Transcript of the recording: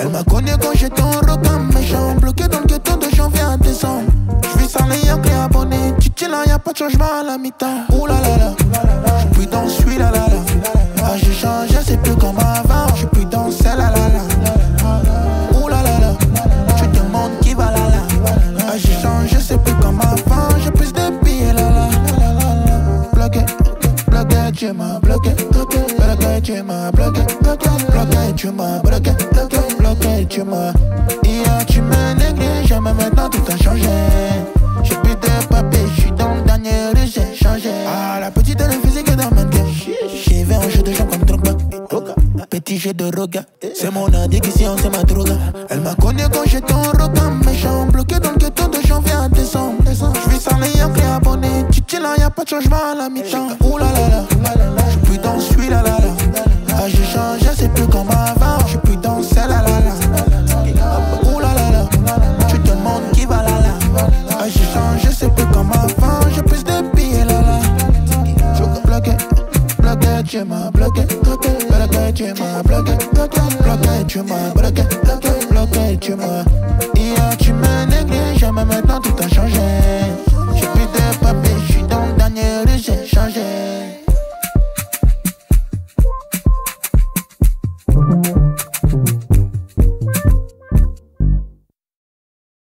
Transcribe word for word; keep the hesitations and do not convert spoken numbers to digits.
Elle m'a connu quand j'étais en requin méchant. Bloqué dans le ghetto de janvier à décembre. J'vis sans les y'a clé abonné. Tu tiens là, y'a pas de changement à la mi-temps. Ouh là là là, j'suis plus dans celui là là là. Ah j'ai changé, c'est plus comme avant. J'suis plus dans celle là là là. Ouh là là là, tu te demandes qui va là là. Ah j'ai changé, c'est plus comme avant. J'ai plus de billets là là. Bloqué, bloqué, tu m'as bloqué. Bloqué, tu m'as bloqué. Bloqué, tu m'as bloqué. Bloqué, tu m'as. Hier tu me négligeais, mais maintenant tout a changé. J'ai plus de papier, j'suis dans le dernier rue, j'ai changé. Ah la petite elle est physique dans ma gueule. J'ai vu un jeu de gens comme Drogba. Petit jeu de roga. C'est mon addiction, c'est ma droga. Elle m'a connu quand j'étais en roga méchant. Bloqué dans le ghetto de janvier à décembre. J'vis sans les y'a clé abonné. Tu tiens là, y'a pas de changement à la mi-temps. Ouh là là là, j'suis plus dans celui là là là. Ah j'ai changé, c'est plus comme avant. J'suis plus dans celle là là là. Ouh là là là, tu te demandes qui va là là. Ah j'ai changé, c'est plus comme avant. J'ai plus de billets là là. Bloqué, bloqué, tu m'as bloqué. Bloqué, tu m'as bloqué. Bloqué, tu m'as bloqué. Bloqué, tu m'as. Hier tu me négligeais, mais maintenant tout a changé.